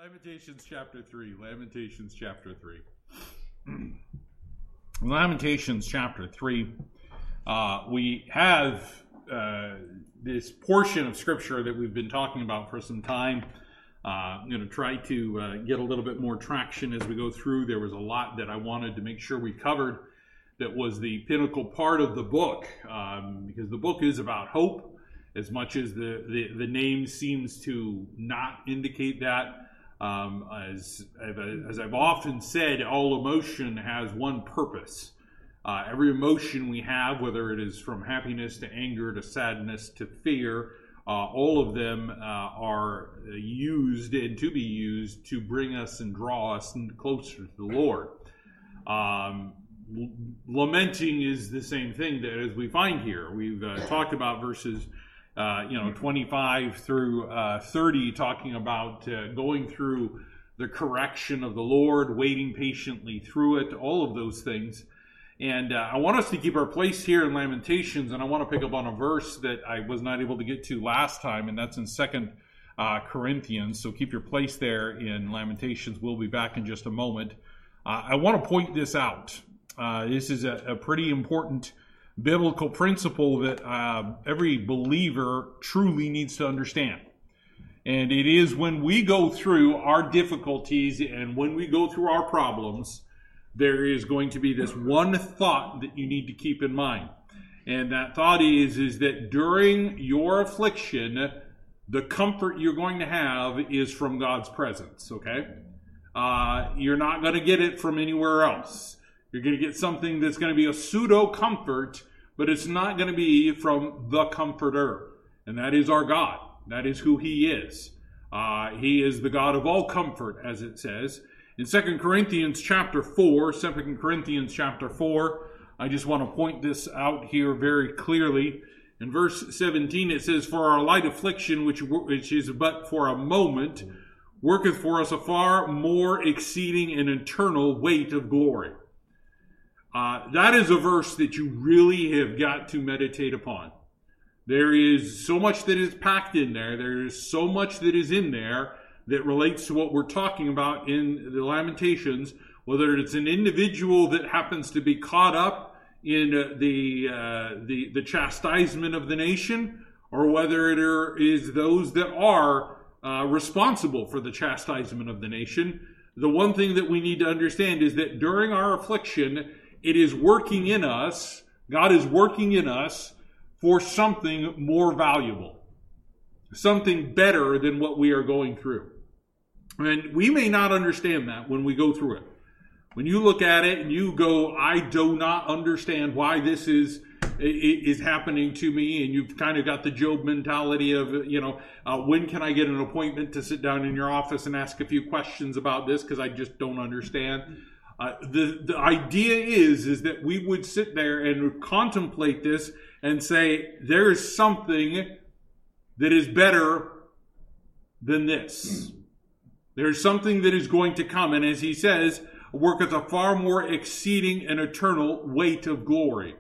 Lamentations chapter 3. Lamentations chapter 3. Lamentations chapter 3. We have this portion of Scripture that we've been talking about for some time. I'm going to try to get a little bit more traction as we go through. There was a lot that I wanted to make sure we covered that was the pinnacle part of the book, because the book is about hope, as much as the name seems to not indicate that. As I've often said, all emotion has one purpose. Every emotion we have, whether it is from happiness to anger to sadness to fear, all of them are used and to be used to bring us and draw us closer to the Lord. Lamenting is the same thing that as we find here. We've talked about verses 25 through 30, talking about going through the correction of the Lord, waiting patiently through it, all of those things. And I want us to keep our place here in Lamentations, and I want to pick up on a verse that I was not able to get to last time, and that's in 2 Corinthians. So keep your place there in Lamentations. We'll be back in just a moment. I want to point this out. This is a pretty important biblical principle that every believer truly needs to understand. And it is when we go through our difficulties and when we go through our problems, there is going to be this one thought that you need to keep in mind. And that thought is that during your affliction, the comfort you're going to have is from God's presence, okay? You're not going to get it from anywhere else. You're going to get something that's going to be a pseudo comfort, but it's not going to be from the Comforter. And that is our God. That is who He is. He is the God of all comfort, as it says. In 2 Corinthians chapter 4, I just want to point this out here very clearly. In verse 17 it says, "For our light affliction, which is but for a moment, worketh for us a far more exceeding and eternal weight of glory." That is a verse that you really have got to meditate upon. There is so much that is packed in there. There is so much that is in there that relates to what we're talking about in the Lamentations, whether it's an individual that happens to be caught up in the chastisement of the nation, or whether it is those that are responsible for the chastisement of the nation. The one thing that we need to understand is that during our affliction, it is working in us, God is working in us for something more valuable, something better than what we are going through. And we may not understand that when we go through it. When you look at it and you go, I do not understand why this is happening to me, and you've kind of got the Job mentality of, when can I get an appointment to sit down in your office and ask a few questions about this because I just don't understand. The idea is that we would sit there and contemplate this and say, there is something that is better than this. There's something that is going to come. And as he says, worketh a far more exceeding and eternal weight of glory.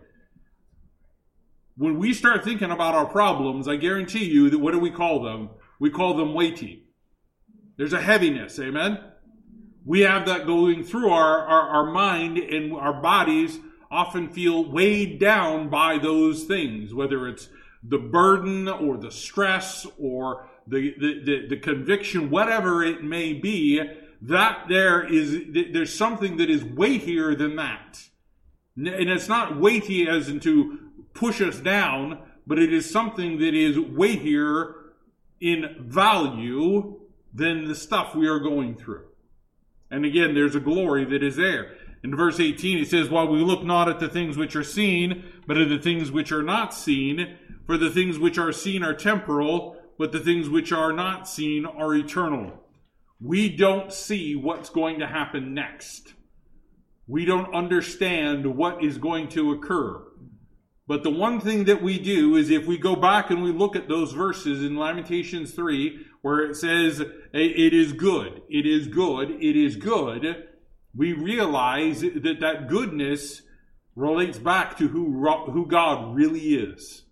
When we start thinking about our problems, I guarantee you that what do we call them? We call them weighty. There's a heaviness, amen? We have that going through our mind, and our bodies often feel weighed down by those things, whether it's the burden or the stress or the conviction, whatever it may be, that there's something that is weightier than that. And it's not weighty as in to push us down, but it is something that is weightier in value than the stuff we are going through. And again, there's a glory that is there. In verse 18, it says, "While we look not at the things which are seen, but at the things which are not seen. For the things which are seen are temporal, but the things which are not seen are eternal." We don't see what's going to happen next. We don't understand what is going to occur. But the one thing that we do is if we go back and we look at those verses in Lamentations 3, where it says, it is good, it is good, it is good, we realize that goodness relates back to who God really is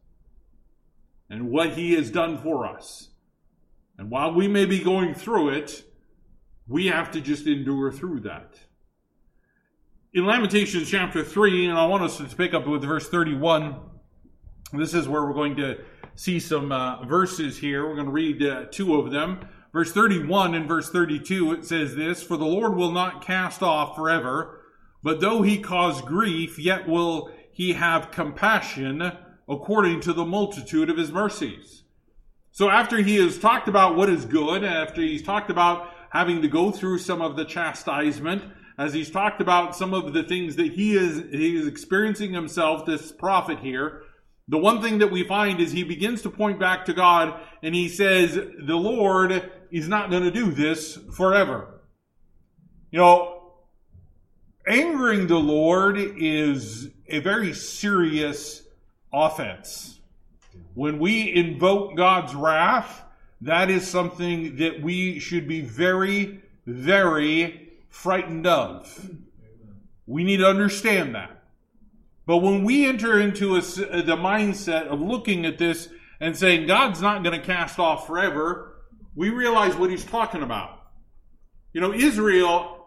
and what He has done for us. And while we may be going through it, we have to just endure through that. In Lamentations chapter 3, and I want us to pick up with verse 31. This is where we're going to see some verses here. We're going to read two of them. Verse 31 and verse 32, it says this, "For the Lord will not cast off forever, but though he cause grief, yet will he have compassion according to the multitude of his mercies." So after he has talked about what is good, after he's talked about having to go through some of the chastisement, as he's talked about some of the things that he is experiencing himself, this prophet here, the one thing that we find is he begins to point back to God, and he says, the Lord is not going to do this forever. You know, angering the Lord is a very serious offense. When we invoke God's wrath, that is something that we should be very, very frightened of. We need to understand that. But when we enter into the mindset of looking at this and saying God's not going to cast off forever, we realize what he's talking about. You know, Israel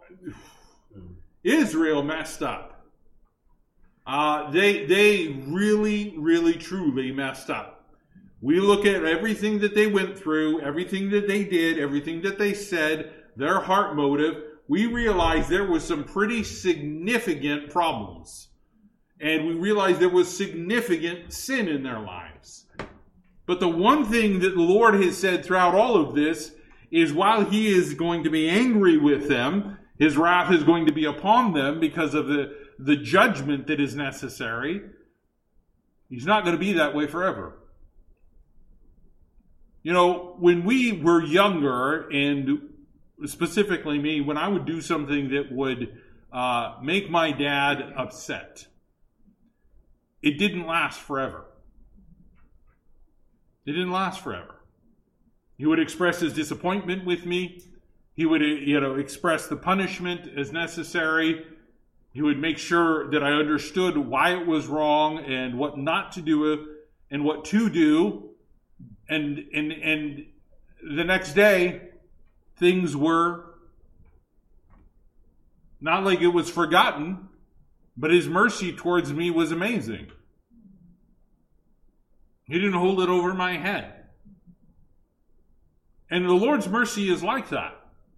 messed up. They really, really, truly messed up. We look at everything that they went through, everything that they did, everything that they said, their heart motive. We realize there was some pretty significant problems. And we realize there was significant sin in their lives. But the one thing that the Lord has said throughout all of this is while he is going to be angry with them, his wrath is going to be upon them because of the judgment that is necessary, he's not going to be that way forever. You know, when we were younger, and specifically me, when I would do something that would make my dad upset, it didn't last forever. It didn't last forever. He would express his disappointment with me. He would, express the punishment as necessary. He would make sure that I understood why it was wrong and what not to do and what to do. And the next day, things were not like it was forgotten, but his mercy towards me was amazing. He didn't hold it over my head. And the Lord's mercy is like that.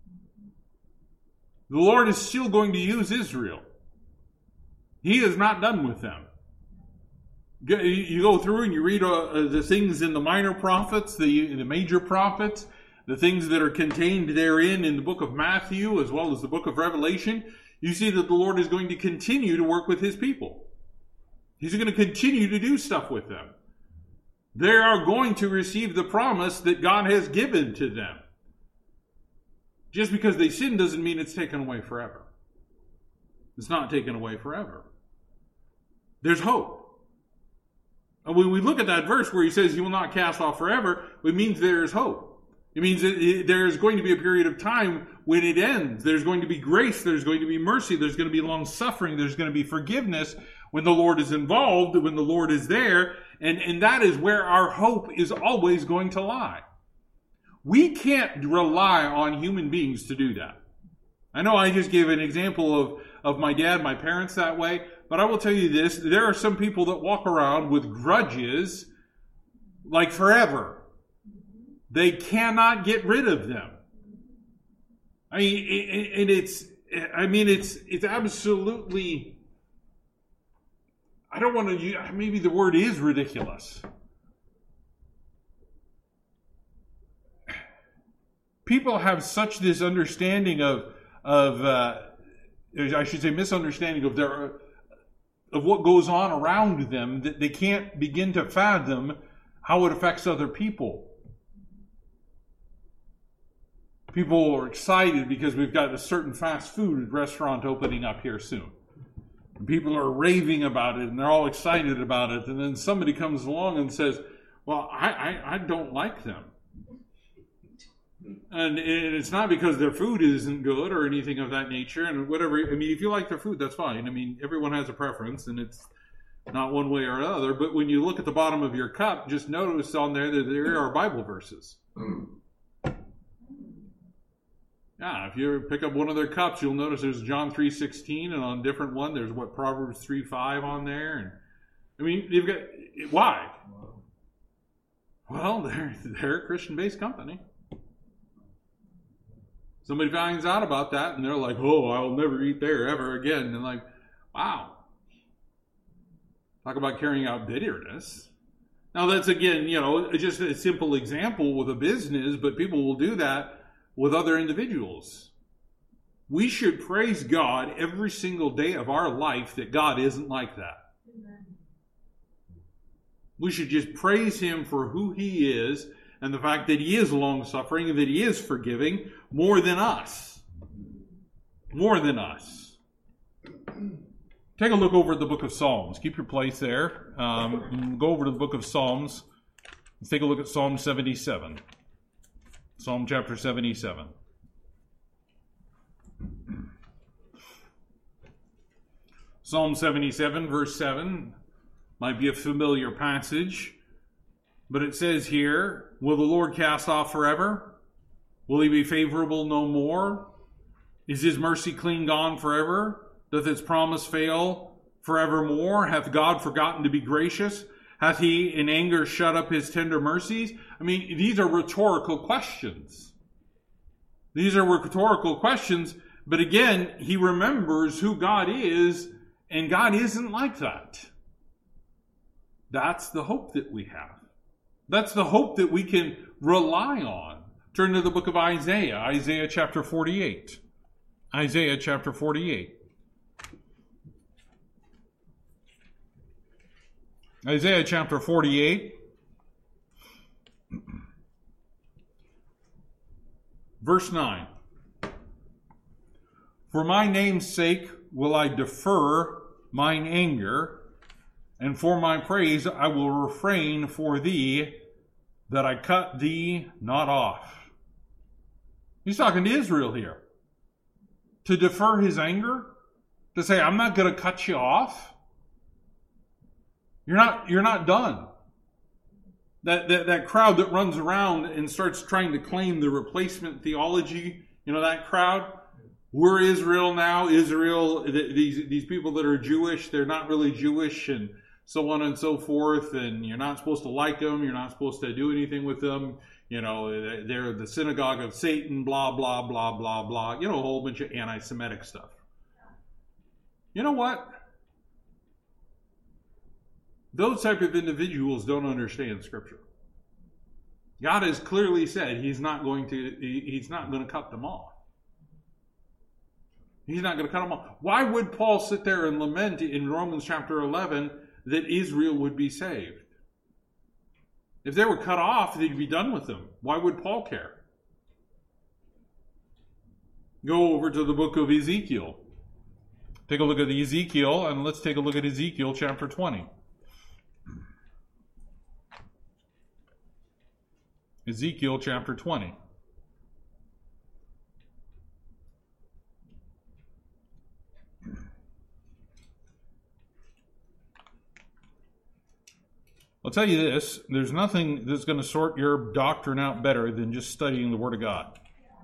The Lord is still going to use Israel. He is not done with them. You go through and you read the things in the minor prophets, the major prophets, the things that are contained therein in the book of Matthew as well as the book of Revelation. You see that the Lord is going to continue to work with his people. He's going to continue to do stuff with them. They are going to receive the promise that God has given to them. Just because they sin doesn't mean it's taken away forever. It's not taken away forever. There's hope. And when we look at that verse where he says he will not cast off forever, it means there is hope. It means that there's going to be a period of time when it ends. There's going to be grace. There's going to be mercy. There's going to be long suffering. There's going to be forgiveness when the Lord is involved, when the Lord is there. And that is where our hope is always going to lie. We can't rely on human beings to do that. I know I just gave an example of my dad, my parents that way, but I will tell you this. There are some people that walk around with grudges like forever. They cannot get rid of them. It's absolutely, I don't want to use, maybe the word is ridiculous. People have such this understanding misunderstanding of what goes on around them that they can't begin to fathom how it affects other people. People are excited because we've got a certain fast food restaurant opening up here soon. And people are raving about it and they're all excited about it. And then somebody comes along and says, well, I don't like them. And it's not because their food isn't good or anything of that nature. And whatever, I mean, if you like their food, that's fine. I mean, everyone has a preference and it's not one way or another. But when you look at the bottom of your cup, just notice on there that there are Bible verses. Yeah, if you ever pick up one of their cups, you'll notice there's John 3:16, and on a different one, there's Proverbs 3:5 on there. And I mean, you've got, why? Well, they're a Christian-based company. Somebody finds out about that, and they're like, "Oh, I'll never eat there ever again." And like, wow, talk about carrying out bitterness. Now that's, again, just a simple example with a business, but people will do that with other individuals. We should praise God every single day of our life that God isn't like that. Amen. We should just praise Him for who He is and the fact that He is long-suffering and that He is forgiving more than us. More than us. Take a look over at the book of Psalms. Keep your place there. Go over to the book of Psalms. Let's take a look at Psalm 77. Psalm chapter 77. Psalm 77, verse 7, might be a familiar passage, but it says here, "Will the Lord cast off forever? Will He be favorable no more? Is His mercy clean gone forever? Doth His promise fail forevermore? Hath God forgotten to be gracious? Hath He in anger shut up His tender mercies?" I mean, these are rhetorical questions. These are rhetorical questions, but again, he remembers who God is, and God isn't like that. That's the hope that we have. That's the hope that we can rely on. Turn to the book of Isaiah, Isaiah chapter 48. Isaiah chapter 48. Isaiah chapter 48, verse 9. "For my name's sake will I defer mine anger, and for my praise I will refrain for thee, that I cut thee not off." He's talking to Israel here. To defer his anger? To say, I'm not going to cut you off? You're not done. That crowd that runs around and starts trying to claim the replacement theology, that crowd. We're Israel now. Israel, these people that are Jewish, they're not really Jewish, and so on and so forth. And you're not supposed to like them. You're not supposed to do anything with them. They're the synagogue of Satan, blah, blah, blah, blah, blah. A whole bunch of anti-Semitic stuff. You know what? Those type of individuals don't understand Scripture. God has clearly said He's not going to cut them off. He's not going to cut them off. Why would Paul sit there and lament in Romans chapter 11 that Israel would be saved? If they were cut off, they'd be done with them. Why would Paul care? Go over to the book of Ezekiel. Take a look at Ezekiel, and let's take a look at Ezekiel chapter 20. Ezekiel chapter 20. I'll tell you this, there's nothing that's going to sort your doctrine out better than just studying the Word of God.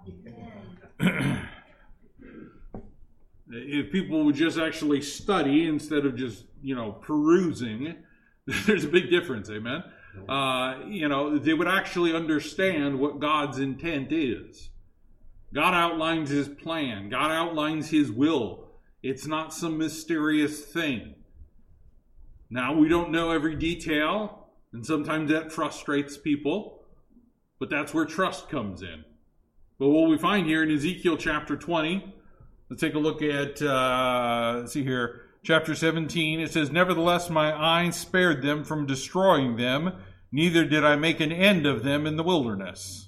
If people would just actually study instead of just, perusing, there's a big difference, amen? They would actually understand what God's intent is. God outlines His plan. God outlines His will. It's not some mysterious thing. Now, we don't know every detail, and sometimes that frustrates people, but that's where trust comes in. But what we find here in Ezekiel chapter 20, let's take a look at, let's see here, chapter 17, it says, "Nevertheless, my eyes spared them from destroying them, neither did I make an end of them in the wilderness."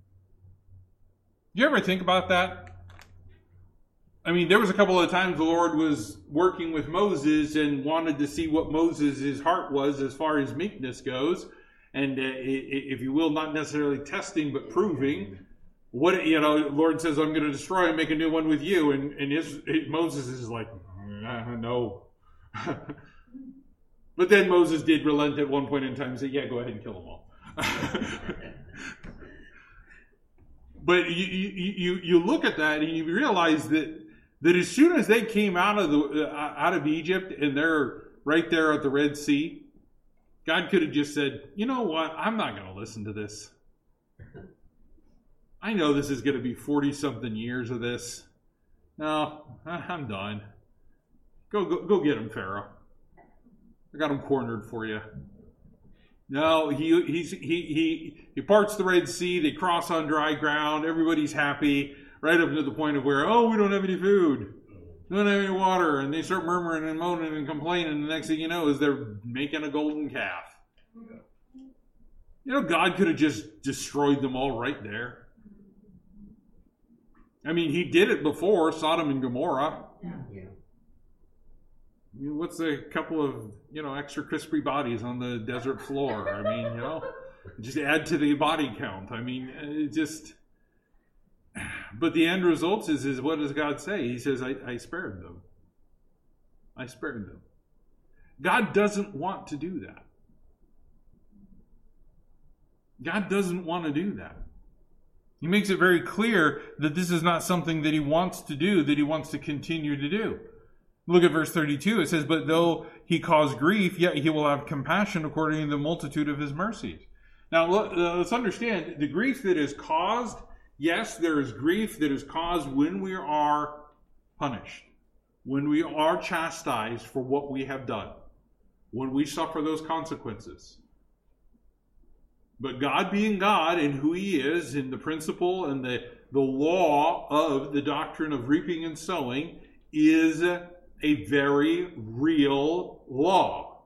Do you ever think about that? I mean, there was a couple of times the Lord was working with Moses and wanted to see what Moses' heart was as far as meekness goes. And if you will, not necessarily testing, but proving. What, Lord says, I'm going to destroy and make a new one with you. And Moses is like, no. But then Moses did relent at one point in time and say, yeah, go ahead and kill them all. But you look at that and you realize that as soon as they came out of Egypt and they're right there at the Red Sea, God could have just said, you know what, I'm not going to listen to this. I know this is going to be 40-something years of this. No, I'm done. Go get him, Pharaoh. I got him cornered for you. No, he parts the Red Sea. They cross on dry ground. Everybody's happy, right up to the point of where, we don't have any food. We don't have any water. And they start murmuring and moaning and complaining. And the next thing you know is they're making a golden calf. God could have just destroyed them all right there. I mean, he did it before, Sodom and Gomorrah. Yeah. I mean, what's a couple of, extra crispy bodies on the desert floor? I mean, just add to the body count. I mean, but the end result is what does God say? He says, I spared them. I spared them. God doesn't want to do that. God doesn't want to do that. He makes it very clear that this is not something that he wants to do, that he wants to continue to do. Look at verse 32. It says, but though he cause grief, yet he will have compassion according to the multitude of his mercies. Now, let's understand, the grief that is caused, yes, there is grief that is caused when we are punished, when we are chastised for what we have done, when we suffer those consequences. But God being God and who he is, and the principle and the law of the doctrine of reaping and sowing is a very real law.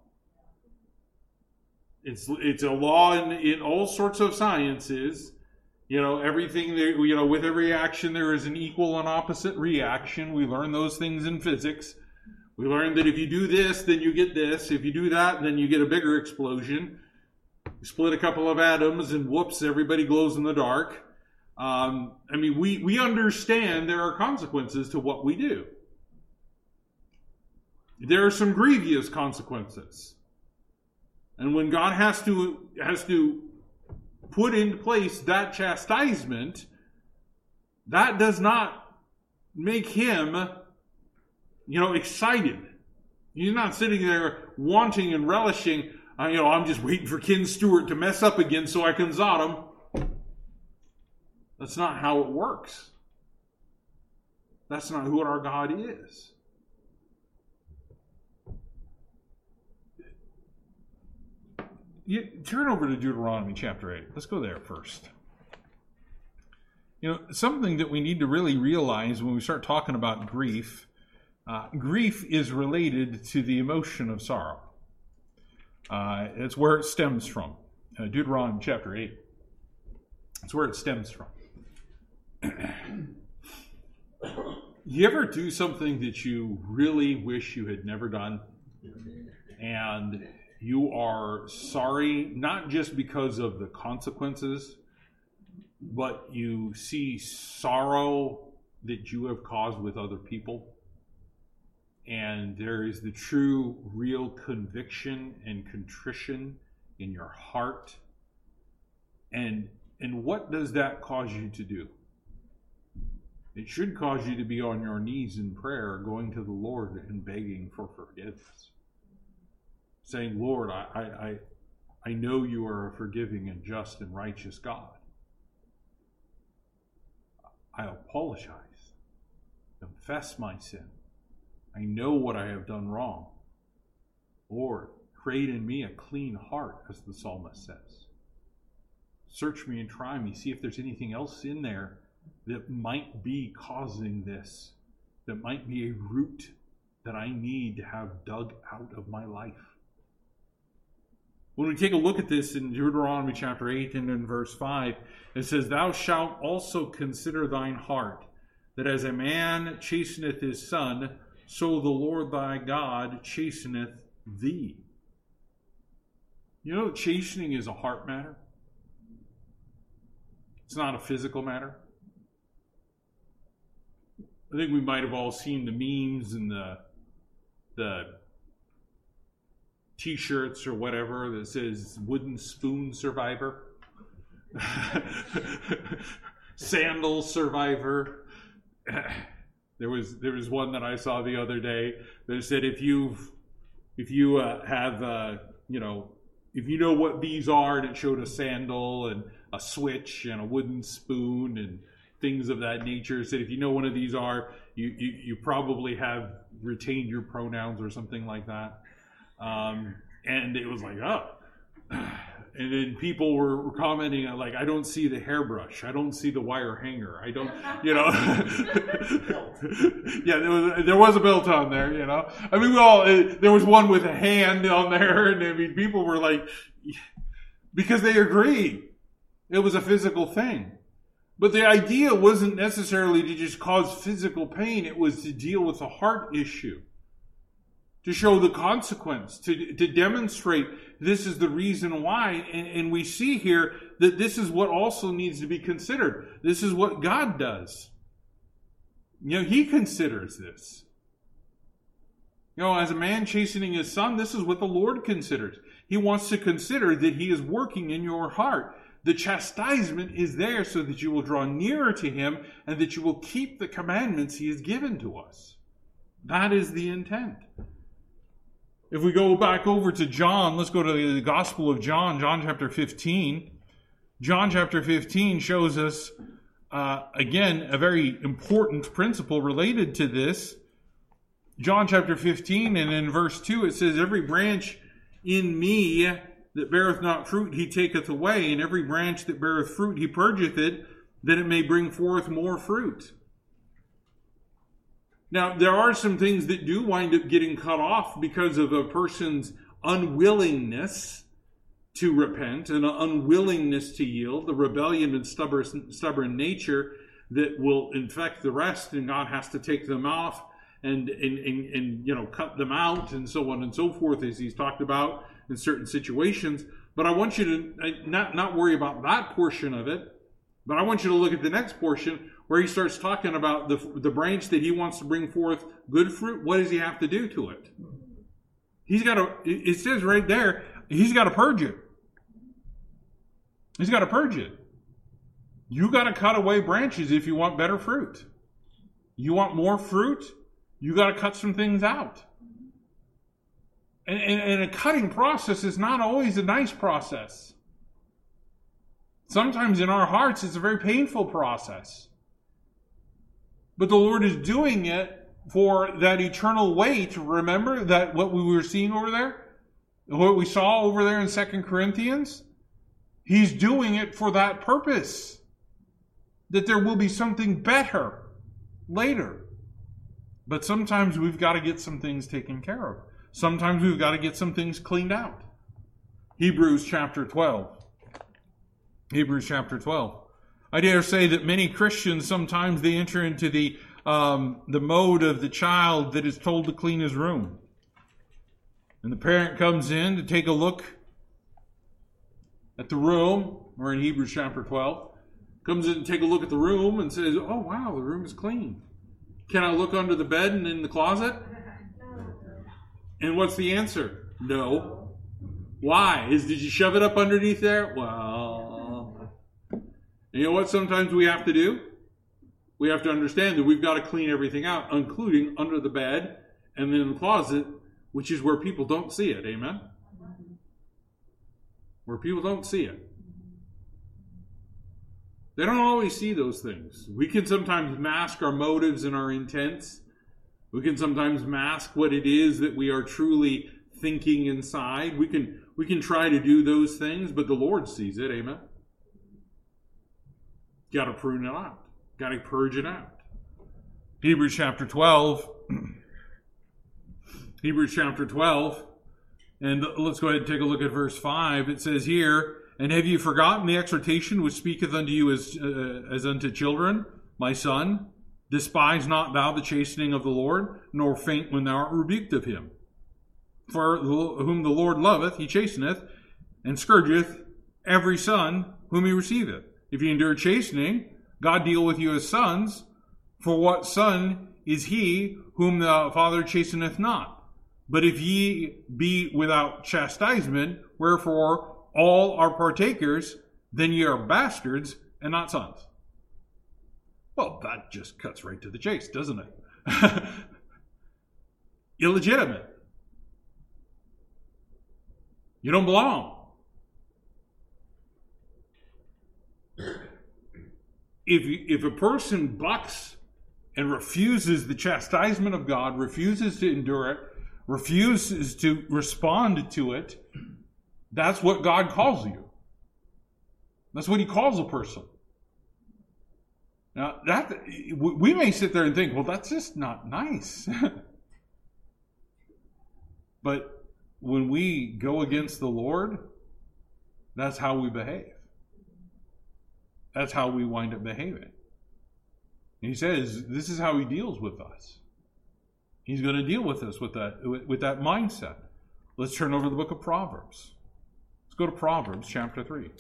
It's a law in all sorts of sciences. Everything that, with every action there is an equal and opposite reaction. We learn those things in physics. We learn that if you do this, then you get this. If you do that, then you get a bigger explosion. You split a couple of atoms and whoops, everybody glows in the dark. We understand there are consequences to what we do. There are some grievous consequences. And when God has to put into place that chastisement, that does not make him, excited. He's not sitting there wanting and relishing, I'm just waiting for Ken Stewart to mess up again so I can zot him. That's not how it works. That's not who our God is. You turn over to Deuteronomy chapter 8. Let's go there first. Something that we need to really realize when we start talking about grief, grief is related to the emotion of sorrow. It's where it stems from. Deuteronomy chapter 8. It's where it stems from. You ever do something that you really wish you had never done? And you are sorry, not just because of the consequences, but you see sorrow that you have caused with other people. And there is the true, real conviction and contrition in your heart. And what does that cause you to do? It should cause you to be on your knees in prayer, going to the Lord and begging for forgiveness. Saying, Lord, I know you are a forgiving and just and righteous God. I apologize. Confess my sin. I know what I have done wrong. Lord, create in me a clean heart, as the psalmist says. Search me and try me. See if there's anything else in there that might be causing this, that might be a root that I need to have dug out of my life. When we take a look at this in Deuteronomy chapter 8 and in verse 5, it says, Thou shalt also consider thine heart, that as a man chasteneth his son, so the Lord thy God chasteneth thee. Chastening is a heart matter. It's not a physical matter. I think we might have all seen the memes and the T-shirts or whatever that says wooden spoon survivor. Sandal survivor. There was one that I saw the other day that said if you have if you know what these are, and it showed a sandal and a switch and a wooden spoon and things of that nature. It said if you know one of these are, you probably have retained your pronouns or something like that. And it was like, oh. And then people were commenting like, I don't see the hairbrush. I don't see the wire hanger. I don't, Yeah, there was a belt on there, I mean, there was one with a hand on there. And I mean, people were like, because they agreed it was a physical thing. But the idea wasn't necessarily to just cause physical pain. It was to deal with a heart issue. To show the consequence, to demonstrate this is the reason why. And we see here that this is what also needs to be considered. This is what God does. He considers this. As a man chastening his son, this is what the Lord considers. He wants to consider that he is working in your heart. The chastisement is there so that you will draw nearer to him and that you will keep the commandments he has given to us. That is the intent. If we go back over to John, let's go to the Gospel of John, John chapter 15. John chapter 15 shows us, again, a very important principle related to this. John chapter 15, and in verse 2, it says, every branch in me that beareth not fruit, he taketh away, and every branch that beareth fruit, he purgeth it, that it may bring forth more fruit. Now, there are some things that do wind up getting cut off because of a person's unwillingness to repent and an unwillingness to yield, the rebellion and stubborn nature that will infect the rest, and God has to take them off and cut them out and so on and so forth, as he's talked about in certain situations. But I want you to not worry about that portion of it, but I want you to look at the next portion where he starts talking about the branch that he wants to bring forth good fruit. What does he have to do to it? It says right there, he's got to purge it. He's got to purge it. You got to cut away branches if you want better fruit. You want more fruit, you got to cut some things out. And a cutting process is not always a nice process. Sometimes in our hearts, it's a very painful process. But the Lord is doing it for that eternal weight. Remember that what we were seeing over there? What we saw over there in 2 Corinthians? He's doing it for that purpose. That there will be something better later. But sometimes we've got to get some things taken care of. Sometimes we've got to get some things cleaned out. Hebrews chapter 12. Hebrews chapter 12. I dare say that many Christians, sometimes they enter into the mode of the child that is told to clean his room. And the parent comes in to take a look at the room, or in Hebrews chapter 12, comes in to take a look at the room and says, oh wow, the room is clean. Can I look under the bed and in the closet? And what's the answer? No. Why? Did you shove it up underneath there? Well, you know what sometimes we have to do? We have to understand that we've got to clean everything out, including under the bed and then in the closet, which is where people don't see it. Amen? Where people don't see it. They don't always see those things. We can sometimes mask our motives and our intents. We can sometimes mask what it is that we are truly thinking inside. We can try to do those things, but the Lord sees it. Amen? Got to prune it out. Got to purge it out. Hebrews chapter 12. Hebrews chapter 12. And let's go ahead and take a look at verse 5. It says here, and have you forgotten the exhortation which speaketh unto you as unto children? My son, despise not thou the chastening of the Lord, nor faint when thou art rebuked of him. For whom the Lord loveth, he chasteneth, and scourgeth every son whom he receiveth. If ye endure chastening, God deal with you as sons. For what son is he whom the Father chasteneth not? But if ye be without chastisement, wherefore all are partakers, then ye are bastards and not sons. Well, that just cuts right to the chase, doesn't it? Illegitimate. You don't belong. If a person bucks and refuses the chastisement of God, refuses to endure it, refuses to respond to it, that's what God calls you. That's what he calls a person. Now, that we may sit there and think, well, that's just not nice. But when we go against the Lord, that's how we behave. That's how we wind up behaving. And he says, this is how he deals with us. He's going to deal with us with that mindset. Let's turn over to the book of Proverbs. Let's go to Proverbs chapter 3.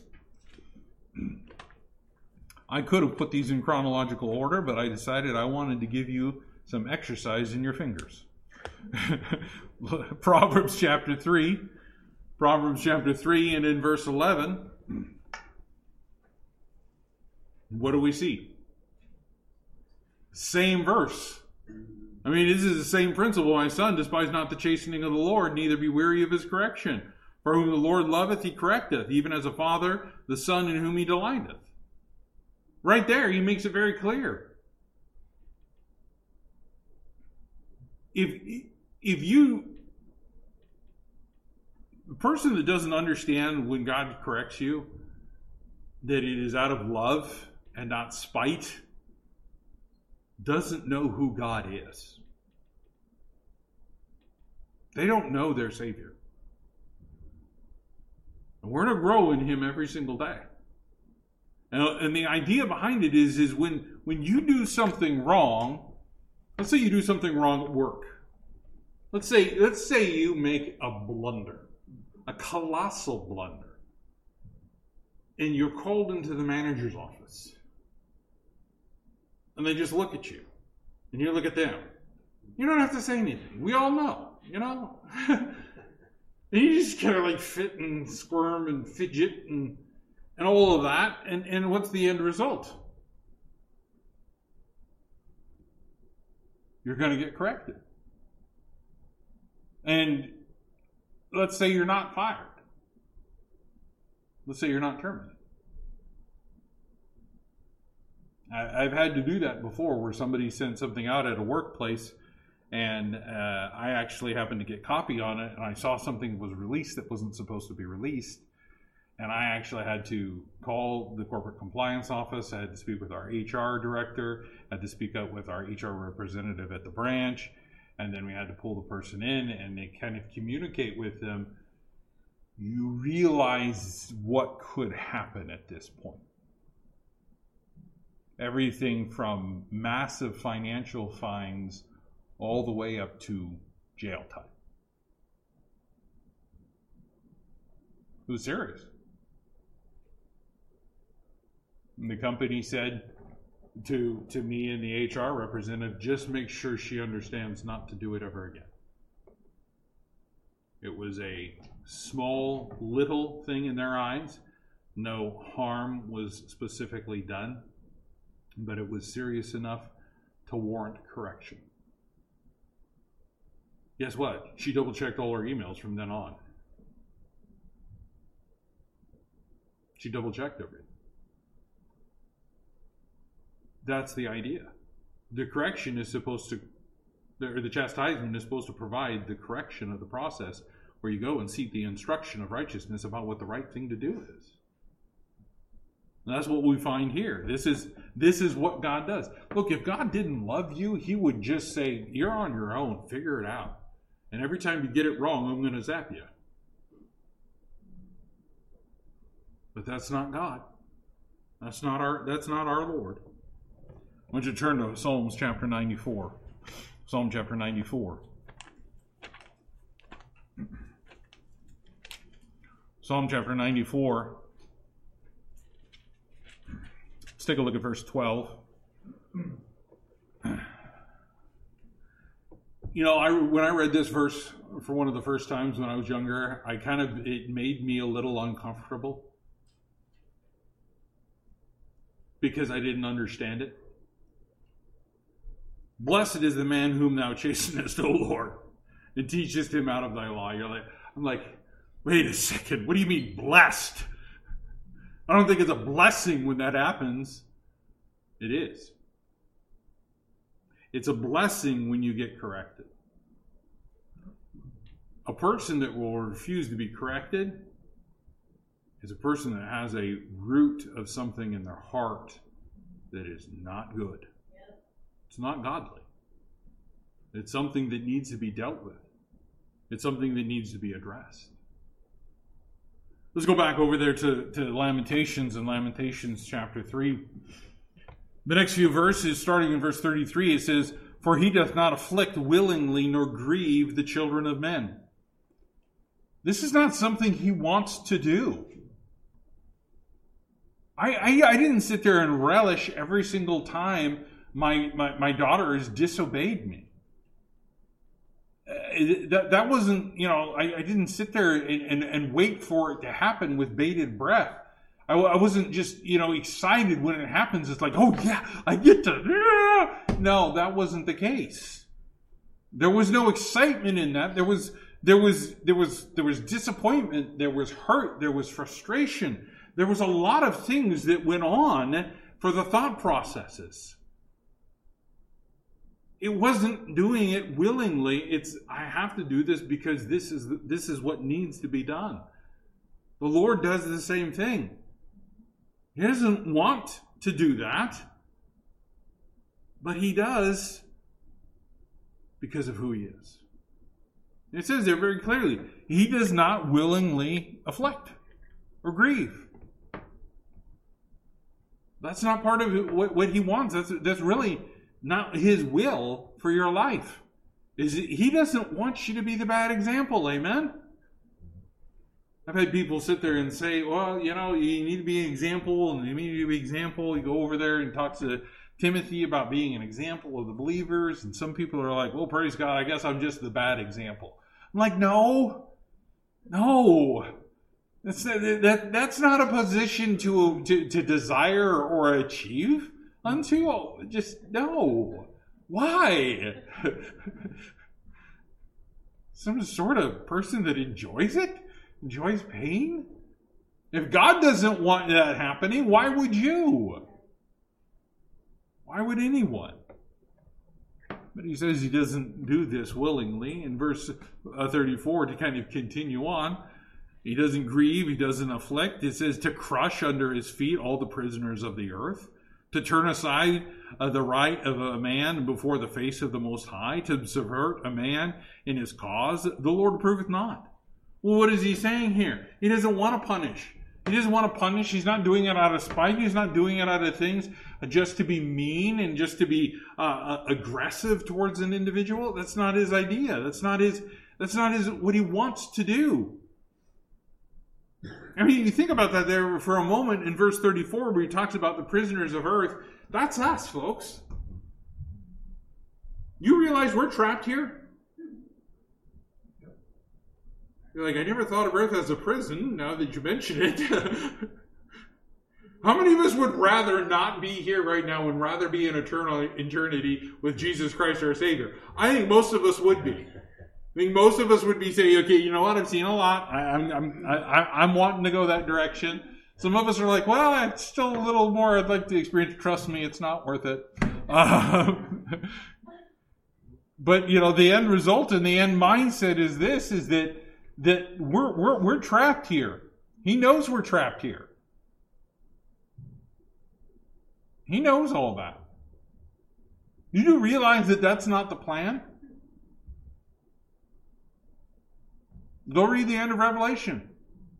I could have put these in chronological order, but I decided I wanted to give you some exercise in your fingers. Proverbs chapter 3. Proverbs chapter 3 and in verse 11. What do we see? Same verse. I mean, this is the same principle. My son, despise not the chastening of the Lord, neither be weary of his correction. For whom the Lord loveth, he correcteth, even as a father, the son in whom he delighteth. Right there, he makes it very clear. If you, the person that doesn't understand when God corrects you, that it is out of love and not spite, doesn't know who God is. They don't know their Savior. And we're to grow in him every single day. And the idea behind it is when you do something wrong, let's say you do something wrong at work. Let's say you make a blunder, a colossal blunder, and you're called into the manager's office. And they just look at you, and you look at them. You don't have to say anything. We all know, you know. And you just kind of like fit and squirm and fidget and all of that. And what's the end result? You're going to get corrected. And let's say you're not fired. Let's say you're not terminated. I've had to do that before where somebody sent something out at a workplace and I actually happened to get copy on it and I saw something was released that wasn't supposed to be released. And I actually had to call the corporate compliance office. I had to speak with our HR director. I had to speak out with our HR representative at the branch. And then we had to pull the person in and they kind of communicate with them. You realize what could happen at this point. Everything from massive financial fines all the way up to jail time. It was serious. And the company said to me and the HR representative, just make sure she understands not to do it ever again. It was a small, little thing in their eyes. No harm was specifically done, but it was serious enough to warrant correction. Guess what? She double-checked all her emails from then on. She double-checked everything. That's the idea. The correction is supposed to, or the chastisement is supposed to provide the correction of the process where you go and seek the instruction of righteousness about what the right thing to do is. And that's what we find here. This is what God does. Look, if God didn't love you, he would just say, you're on your own, figure it out. And every time you get it wrong, I'm going to zap you. But that's not God. That's not our Lord. I want you to turn to Psalms chapter 94. Psalm chapter 94. Psalm chapter 94. Let's take a look at verse 12. You know, when I read this verse for one of the first times when I was younger, it made me a little uncomfortable because I didn't understand it. Blessed is the man whom thou chastenest, O Lord, and teachest him out of thy law. I'm like, wait a second. What do you mean blessed? I don't think it's a blessing when that happens. It is. It's a blessing when you get corrected. A person that will refuse to be corrected is a person that has a root of something in their heart that is not good. It's not godly. It's something that needs to be dealt with. It's something that needs to be addressed. Let's go back over there to Lamentations and Lamentations chapter 3. The next few verses, starting in verse 33, it says, "For he doth not afflict willingly, nor grieve the children of men." This is not something he wants to do. I didn't sit there and relish every single time my daughter has disobeyed me. That wasn't, I didn't sit there and wait for it to happen with bated breath. I wasn't just, excited when it happens. It's like, oh yeah, I get to. No, that wasn't the case. There was no excitement in that. There was disappointment. There was hurt. There was frustration. There was a lot of things that went on for the thought processes. It wasn't doing it willingly. It's, I have to do this because this is what needs to be done. The Lord does the same thing. He doesn't want to do that, but he does because of who he is. It says there very clearly, he does not willingly afflict or grieve. That's not part of what he wants. That's really not his will for your life. He doesn't want you to be the bad example. Amen? I've had people sit there and say, well, you need to be an example, and you need to be an example. You go over there and talk to Timothy about being an example of the believers, and some people are like, well, praise God, I guess I'm just the bad example. I'm like, no. That's not a position to desire or achieve unto. Just no. Why? Some sort of person that enjoys it? Enjoys pain? If God doesn't want that happening, why would you? Why would anyone? But he says he doesn't do this willingly. In verse 34, to kind of continue on, he doesn't grieve, he doesn't afflict. It says to crush under his feet all the prisoners of the earth, to turn aside the right of a man before the face of the Most High, to subvert a man in his cause, the Lord approveth not. Well, what is he saying here? He doesn't want to punish. He doesn't want to punish. He's not doing it out of spite. He's not doing it out of things just to be mean and just to be aggressive towards an individual. That's not his idea. That's not what he wants to do. I mean, you think about that there for a moment in verse 34 where he talks about the prisoners of earth. That's us, folks. You realize we're trapped here? You're like, I never thought of earth as a prison, now that you mention it. How many of us would rather not be here right now and rather be in eternity with Jesus Christ our Savior? I think most of us would be. I think most of us would be saying, okay, you know what, I've seen a lot. I'm wanting to go that direction. Some of us are like, well, it's still a little more I'd like to experience. Trust me, it's not worth it. But, the end result and the end mindset is this, is that we're trapped here. He knows we're trapped here. He knows all that. You do realize that that's not the plan? Go read the end of Revelation.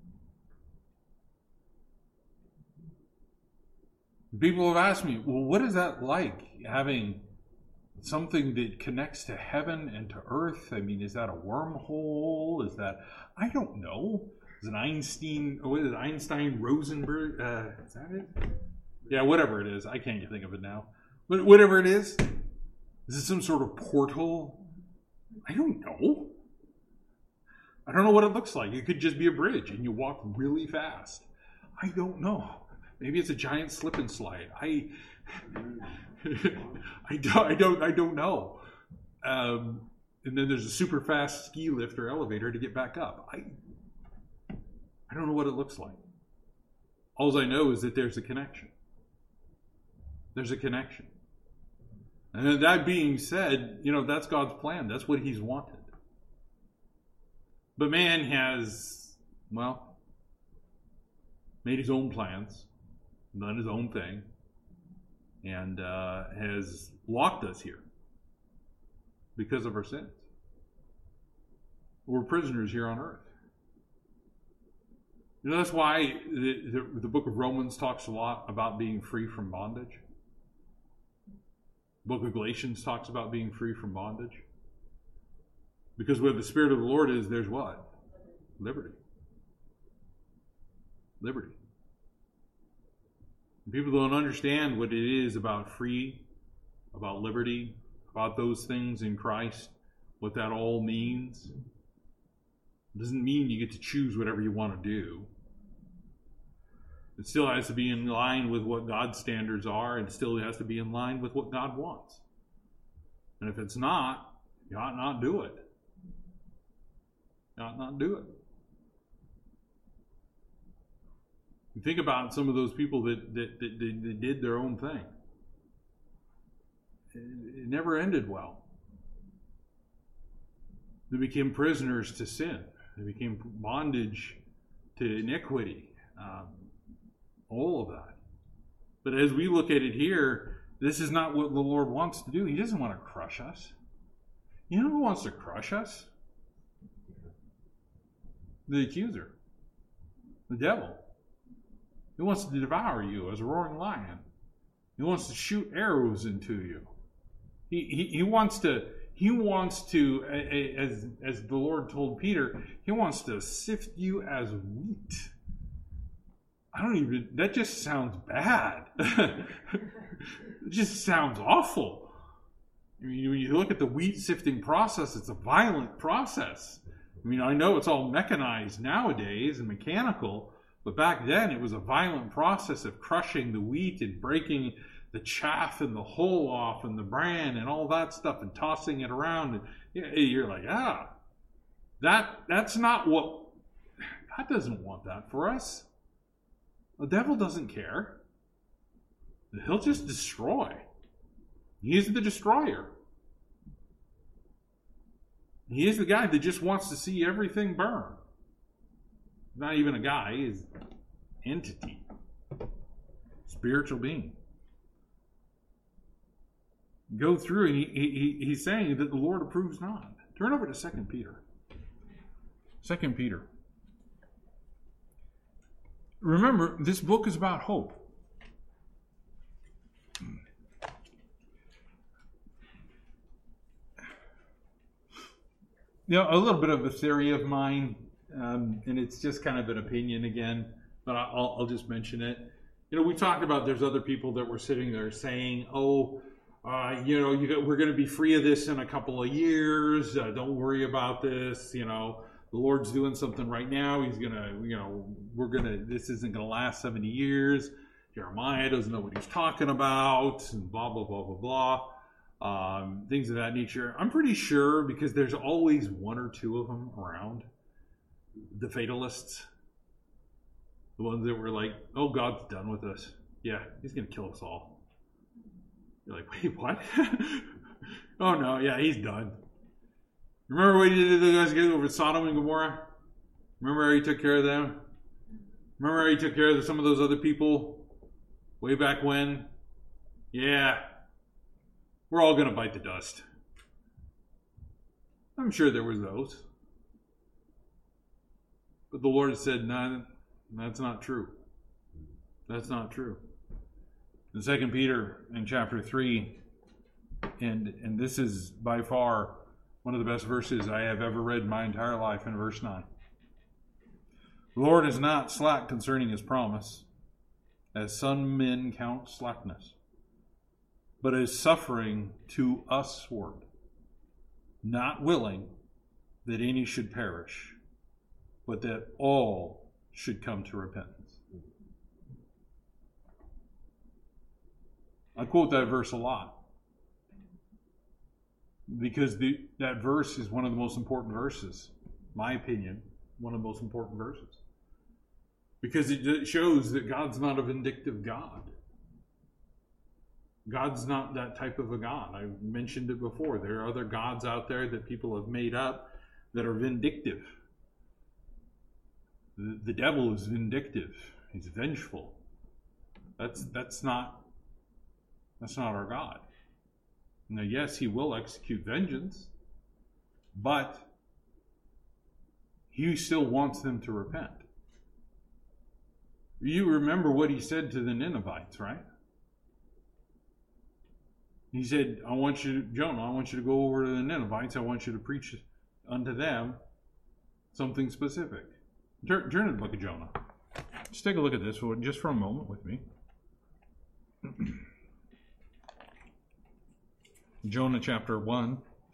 People have asked me, well, what is that like, having something that connects to heaven and to earth? I mean, is that a wormhole? Is that, I don't know. Is it Einstein, Rosenberg? Is that it? Yeah, whatever it is. I can't think of it now. But whatever it is it some sort of portal? I don't know. I don't know what it looks like. It could just be a bridge and you walk really fast. I don't know. Maybe it's a giant slip and slide. I don't know. And then there's a super fast ski lift or elevator to get back up. I don't know what it looks like. All I know is that there's a connection. There's a connection. And that being said, that's God's plan. That's what He's wanted. But man has, made his own plans, done his own thing, and has locked us here because of our sins. We're prisoners here on earth. That's why the book of Romans talks a lot about being free from bondage. The book of Galatians talks about being free from bondage. Because where the Spirit of the Lord is, there's what? Liberty. Liberty. And people don't understand what it is about free, about liberty, about those things in Christ, what that all means. It doesn't mean you get to choose whatever you want to do. It still has to be in line with what God's standards are, and it still has to be in line with what God wants. And if it's not, you ought not do it. You ought not do it. You think about some of those people that did their own thing. It never ended well. They became prisoners to sin. They became bondage to iniquity. All of that. But as we look at it here, this is not what the Lord wants to do. He doesn't want to crush us. You know who wants to crush us? The accuser. The devil. He wants to devour you as a roaring lion. He wants to shoot arrows into you. He wants to, as the Lord told Peter, He wants to sift you as wheat. That just sounds bad. It just sounds awful. I mean, when you look at the wheat sifting process, it's a violent process. I mean, I know it's all mechanized nowadays and mechanical, but back then it was a violent process of crushing the wheat and breaking the chaff and the hull off and the bran and all that stuff and tossing it around. And you're like, that's not what, God doesn't want that for us. The devil doesn't care. He'll just destroy. He is the destroyer. He is the guy that just wants to see everything burn. Not even a guy, he is an entity. Spiritual being. Go through and he's saying that the Lord approves not. Turn over to 2 Peter. 2 Peter. Remember, this book is about hope. A little bit of a theory of mine, and it's just kind of an opinion again, but I'll just mention it. We talked about there's other people that were sitting there saying, we're going to be free of this in a couple of years. Don't worry about this. The Lord's doing something right now. He's going to, this isn't going to last 70 years. Jeremiah doesn't know what he's talking about, and blah, blah, blah, blah, blah. Things of that nature. I'm pretty sure, because there's always one or two of them around, the fatalists. The ones that were like, oh, God's done with us. Yeah, He's going to kill us all. You're like, wait, what? Oh, no, yeah, He's done. Remember what He did to the guys over Sodom and Gomorrah? Remember how He took care of them? Remember how He took care of some of those other people way back when? Yeah. We're all going to bite the dust. I'm sure there was those. But the Lord said, no, that's not true. That's not true. In 2 Peter in chapter 3, and this is by far one of the best verses I have ever read in my entire life, in verse 9. The Lord is not slack concerning His promise, as some men count slackness, but is suffering to usward, not willing that any should perish, but that all should come to repentance. I quote that verse a lot because that verse is one of the most important verses, my opinion, one of the most important verses. Because it shows that God's not a vindictive God. God's not that type of a God. I mentioned it before. There are other gods out there that people have made up that are vindictive. The devil is vindictive. He's vengeful. That's not our God. Now, yes, he will execute vengeance, but he still wants them to repent. You remember what he said to the Ninevites, right? He said, Jonah, I want you to go over to the Ninevites. I want you to preach unto them something specific. Turn to the book of Jonah. Just take a look at this just for a moment with me. Jonah chapter 1.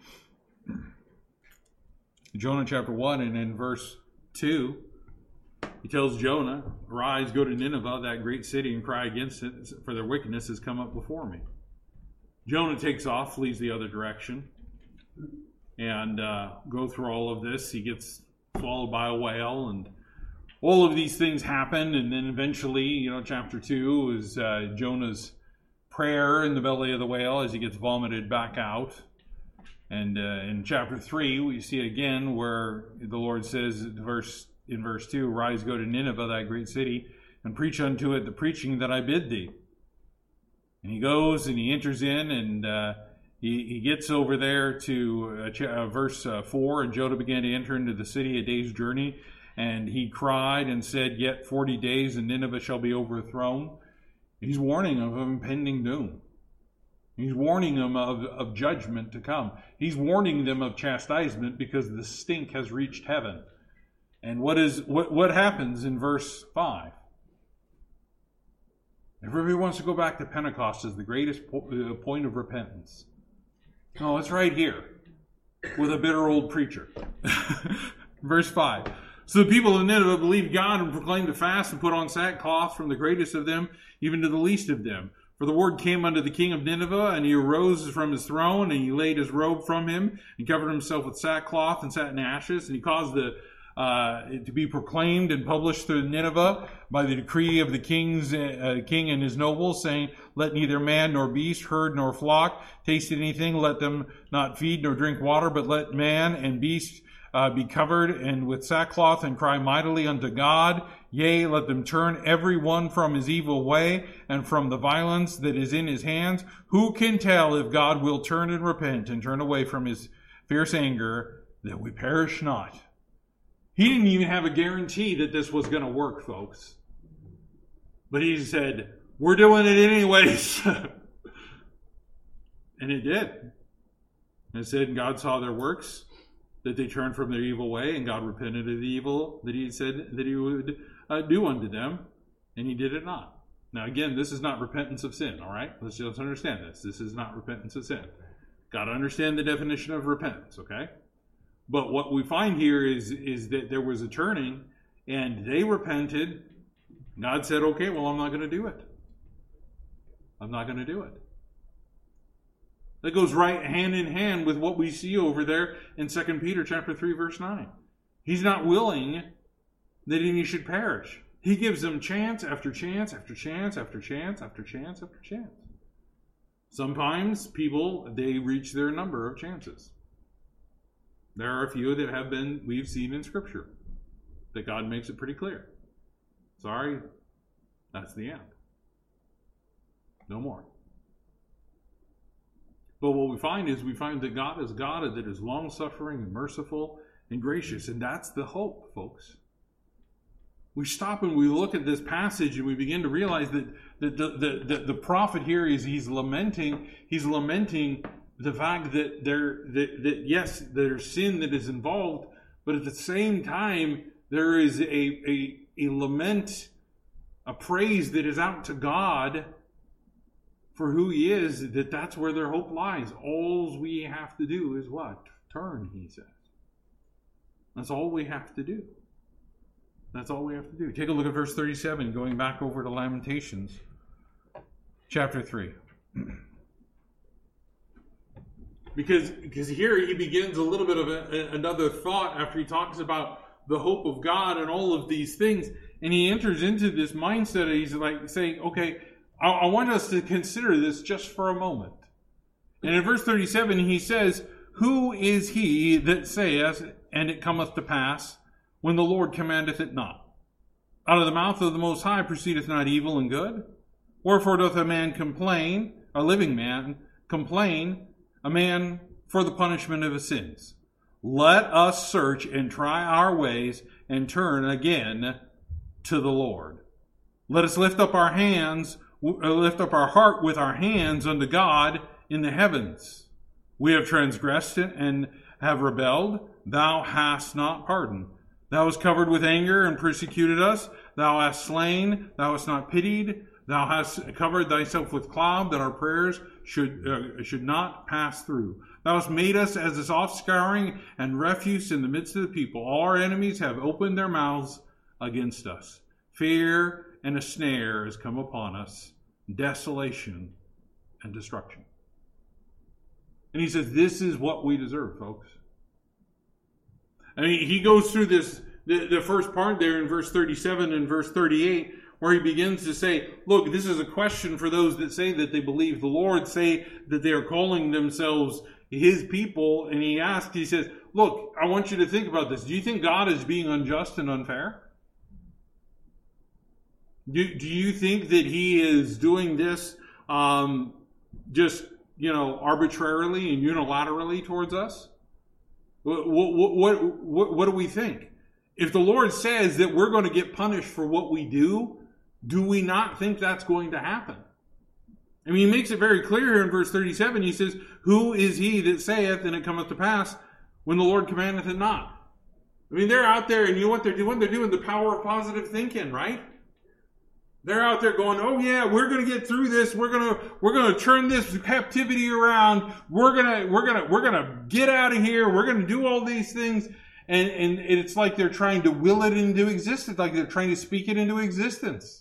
Jonah chapter 1 and in verse 2, he tells Jonah, "Arise, go to Nineveh, that great city, and cry against it, for their wickedness has come up before me." Jonah takes off, flees the other direction, and go through all of this. He gets swallowed by a whale, and all of these things happen, and then eventually, chapter 2 is Jonah's prayer in the belly of the whale as he gets vomited back out. And in chapter 3, we see again where the Lord says in verse 2, "Rise, go to Nineveh, that great city, and preach unto it the preaching that I bid thee." And he goes and he enters in, and he gets over there to verse 4, "And Jonah began to enter into the city a day's journey, and he cried and said, Yet 40 days, and Nineveh shall be overthrown." He's warning them of impending doom. He's warning them of judgment to come. He's warning them of chastisement because the stink has reached heaven. And what happens in verse 5? Everybody wants to go back to Pentecost as the greatest point of repentance. No, it's right here with a bitter old preacher. Verse 5. "So the people of Nineveh believed God and proclaimed a fast and put on sackcloth from the greatest of them even to the least of them. For the word came unto the king of Nineveh, and he arose from his throne, and he laid his robe from him, and covered himself with sackcloth and sat in ashes, and he caused it to be proclaimed and published through Nineveh by the decree of the king and his nobles, saying, Let neither man nor beast, herd nor flock taste anything, let them not feed nor drink water, but let man and beast be covered and with sackcloth, and cry mightily unto God. Yea, let them turn every one from his evil way and from the violence that is in his hands. Who can tell if God will turn and repent and turn away from his fierce anger, that we perish not?" He didn't even have a guarantee that this was going to work, folks. But he said, "We're doing it anyways." And it did. And it said, God saw their works, that they turned from their evil way, and God repented of the evil that he said that he would do unto them, and he did it not. Now again, this is not repentance of sin, all right? Let's just understand this. This is not repentance of sin. Got to understand the definition of repentance, okay? But what we find here is that there was a turning, and they repented. God said, okay, well, I'm not going to do it. I'm not going to do it. That goes right hand in hand with what we see over there in 2 Peter chapter 3, verse 9. He's not willing that any should perish. He gives them chance after chance after chance after chance after chance after chance. Sometimes people, they reach their number of chances. There are a few that we've seen in Scripture, that God makes it pretty clear. Sorry, that's the end. No more. But what we find that God is God that is long-suffering and merciful and gracious. And that's the hope, folks. We stop and we look at this passage and we begin to realize that the prophet here he's lamenting the fact that yes, there's sin that is involved, but at the same time there is a lament, a praise that is out to God for who he is, that's where their hope lies. All we have to do is what? Turn, he says. That's all we have to do. That's all we have to do. Take a look at verse 37, going back over to Lamentations, chapter 3. Because here he begins a little bit of another thought after he talks about the hope of God and all of these things. And he enters into this mindset. He's like saying, okay, I want us to consider this just for a moment. And in verse 37, he says, who is he that saith, and it cometh to pass, when the Lord commandeth it not? Out of the mouth of the Most High proceedeth not evil and good? Wherefore doth a man complain, a living man, complain, a man for the punishment of his sins? Let us search and try our ways and turn again to the Lord. Let us lift up our heart with our hands unto God in the heavens. We have transgressed and have rebelled. Thou hast not pardoned. Thou hast covered with anger and persecuted us. Thou hast slain. Thou hast not pitied. Thou hast covered thyself with cloud, that our prayers should not pass through. Thou hast made us as a soft scouring and refuse in the midst of the people. All our enemies have opened their mouths against us. Fear and a snare has come upon us, desolation and destruction. And he says, this is what we deserve, folks. I mean, he goes through this, the first part there in verse 37 and verse 38, where he begins to say, look, this is a question for those that say that they believe the Lord, say that they are calling themselves his people. And he says, look, I want you to think about this. Do you think God is being unjust and unfair? Do you think that he is doing this just, arbitrarily and unilaterally towards us? What do we think? If the Lord says that we're going to get punished for what we do we not think that's going to happen? I mean, he makes it very clear here in verse 37. He says, who is he that saith, and it cometh to pass, when the Lord commandeth it not? I mean, they're out there, and you know what they're doing? They're doing the power of positive thinking, right? They're out there going, oh yeah, we're going to get through this. We're going to turn this captivity around. We're going to get out of here. We're going to do all these things. And it's like they're trying to will it into existence, like they're trying to speak it into existence.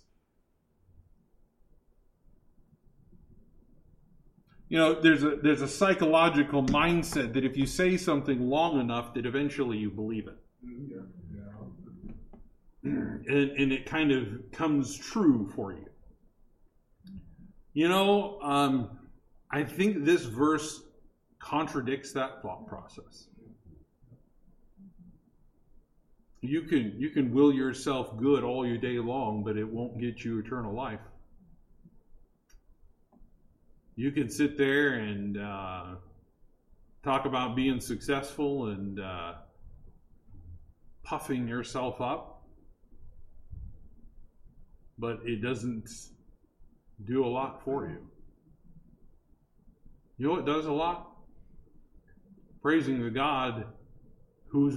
There's a psychological mindset that if you say something long enough, that eventually you believe it. Yeah. And it kind of comes true for you. I think this verse contradicts that thought process. You can will yourself good all your day long, but it won't get you eternal life. You can sit there and talk about being successful and puffing yourself up, but it doesn't do a lot for you. You know what does a lot? Praising the God whose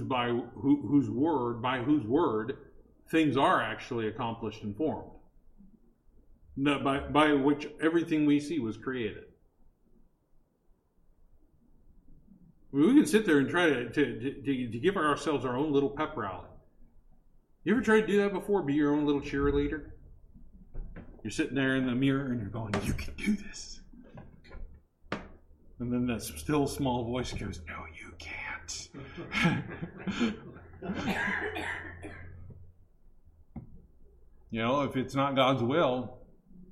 word things are actually accomplished and formed. By which everything we see was created. We can sit there and try to give ourselves our own little pep rally. You ever tried to do that before? Be your own little cheerleader? You're sitting there in the mirror and you're going, you can do this. And then that still small voice goes, no, you can't. If it's not God's will,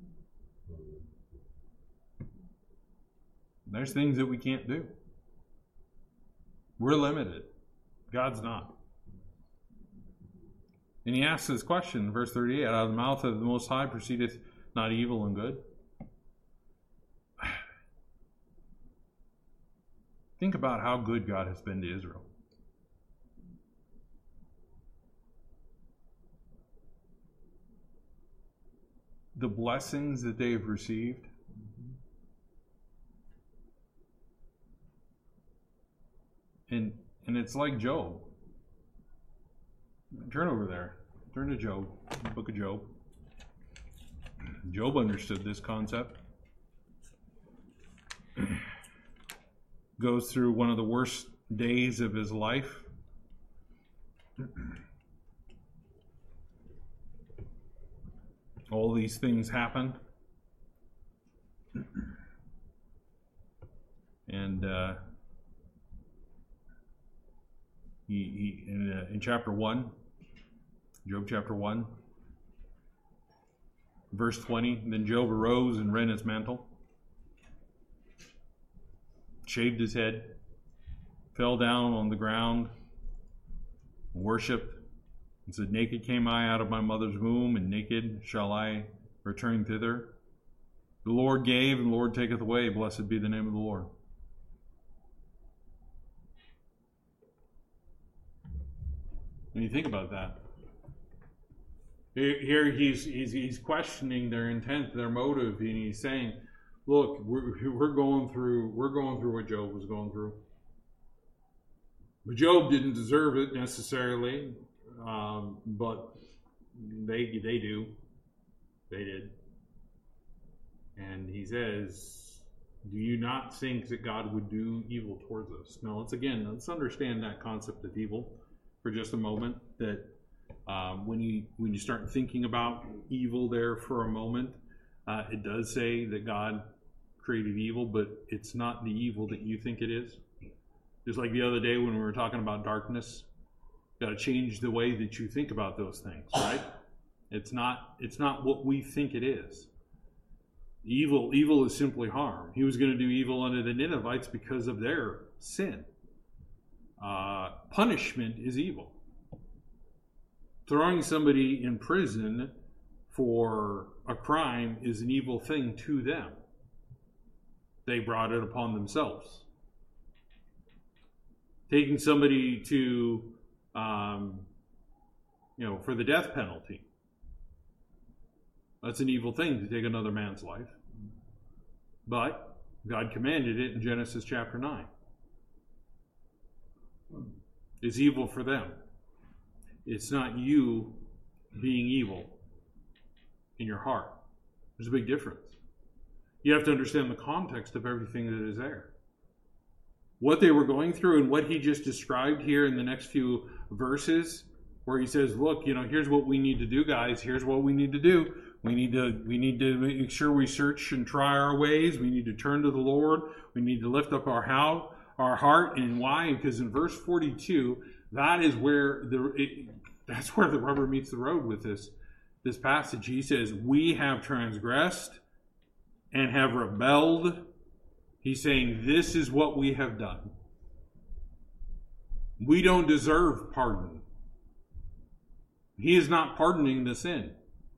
there's things that we can't do. We're limited. God's not. And he asks this question in verse 38, out of the mouth of the Most High proceedeth not evil and good? Think about how good God has been to Israel. The blessings that they've received. And it's like Job. Turn over there. Turn to Job, the book of Job. Job understood this concept. Goes through one of the worst days of his life. All these things happen. And in chapter 1, Job chapter 1, verse 20, then Job arose and rent his mantle, shaved his head, fell down on the ground, worshipped, and said, naked came I out of my mother's womb, and naked shall I return thither. The Lord gave, and the Lord taketh away. Blessed be the name of the Lord. When you think about that, here he's questioning their intent, their motive, and he's saying, look, we're going through what Job was going through. But Job didn't deserve it necessarily, but they do. They did. And he says, do you not think that God would do evil towards us? Now, let's understand that concept of evil for just a moment. That when you start thinking about evil there for a moment, it does say that God created evil, but it's not the evil that you think it is. Just like the other day when we were talking about darkness, you got to change the way that you think about those things, right? It's not what we think it is. Evil is simply harm. He was going to do evil unto the Ninevites because of their sin. Punishment is evil. Throwing somebody in prison for a crime is an evil thing to them. They brought it upon themselves. Taking somebody to, for the death penalty. That's an evil thing, to take another man's life. But God commanded it in Genesis chapter 9. It's evil for them. It's not you being evil in your heart. There's a big difference. You have to understand the context of everything that is there. What they were going through and what he just described here in the next few verses, where he says, look, here's what we need to do, guys. Here's what we need to do. We need to make sure we search and try our ways. We need to turn to the Lord. We need to lift up our heart. And why? Because in verse 42, that is where that's where the rubber meets the road with this passage. He says, we have transgressed and have rebelled. He's saying this is what we have done. We don't deserve pardon. He is not pardoning the sin.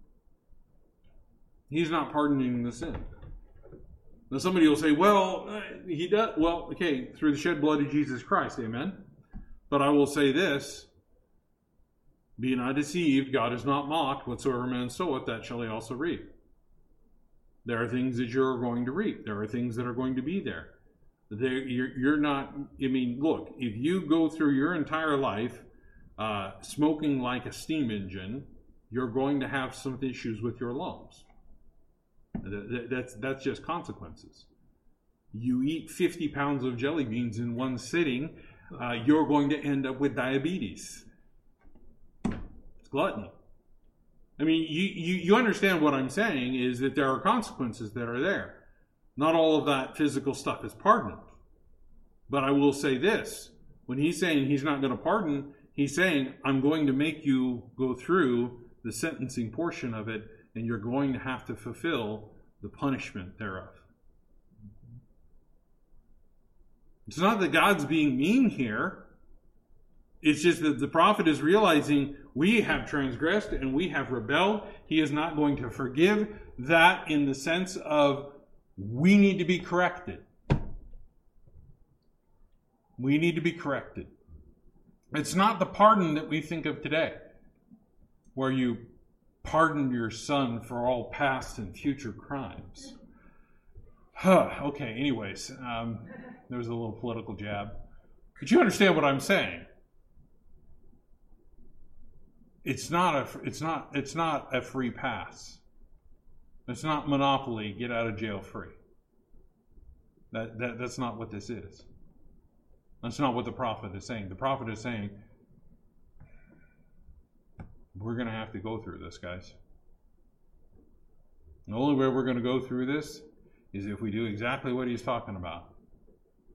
He's not pardoning the sin. Now somebody will say, well, he does. Well, okay, through the shed blood of Jesus Christ, amen. But I will say this, be not deceived, God is not mocked. Whatsoever man soweth, that shall he also reap. There are things that you're going to reap. There are things that are going to be there. You're not, look, if you go through your entire life smoking like a steam engine, you're going to have some issues with your lungs. That's just consequences. You eat 50 pounds of jelly beans in one sitting, you're going to end up with diabetes. It's gluttony. You understand what I'm saying is that there are consequences that are there. Not all of that physical stuff is pardoned. But I will say this. When he's saying he's not going to pardon, he's saying, I'm going to make you go through the sentencing portion of it, and you're going to have to fulfill the punishment thereof. It's not that God's being mean here. It's just that the prophet is realizing we have transgressed and we have rebelled. He is not going to forgive that in the sense of we need to be corrected. We need to be corrected. It's not the pardon that we think of today, where you pardon your son for all past and future crimes. Okay, anyways, there was a little political jab. But you understand what I'm saying. It's not a free pass. It's not Monopoly, get out of jail free. That's not what this is. That's not what the prophet is saying. The prophet is saying, we're going to have to go through this, guys. The only way we're going to go through this is if we do exactly what he's talking about.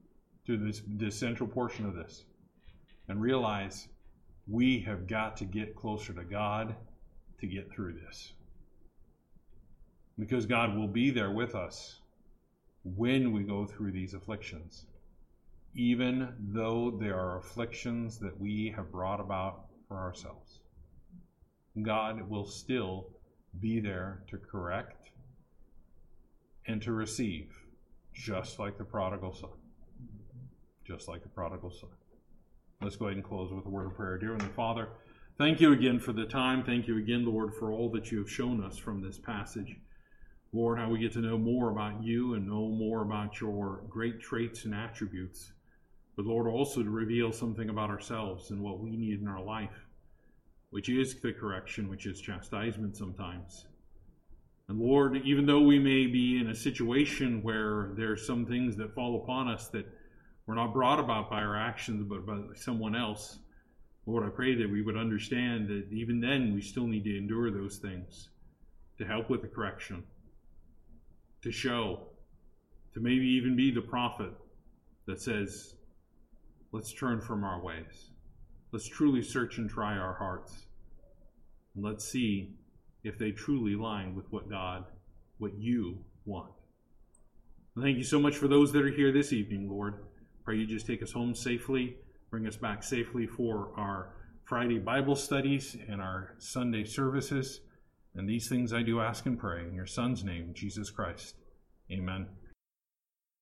to this central portion of this and realize we have got to get closer to God to get through this. Because God will be there with us when we go through these afflictions, even though there are afflictions that we have brought about for ourselves. God will still be there to correct and to receive, just like the prodigal son. Just like the prodigal son. Let's go ahead and close with a word of prayer. Dear Heavenly Father, thank you again for the time. Thank you again, Lord, for all that you have shown us from this passage. Lord, how we get to know more about you and know more about your great traits and attributes. But Lord, also to reveal something about ourselves and what we need in our life, which is the correction, which is chastisement sometimes. And Lord, even though we may be in a situation where there are some things that fall upon us that were not brought about by our actions, but by someone else, Lord, I pray that we would understand that even then we still need to endure those things to help with the correction, to show, to maybe even be the prophet that says, let's turn from our ways. Let's truly search and try our hearts. And let's see if they truly line with what you want. And thank you so much for those that are here this evening, Lord. Pray you just take us home safely, bring us back safely for our Friday Bible studies and our Sunday services. And these things I do ask and pray in your Son's name, Jesus Christ. Amen.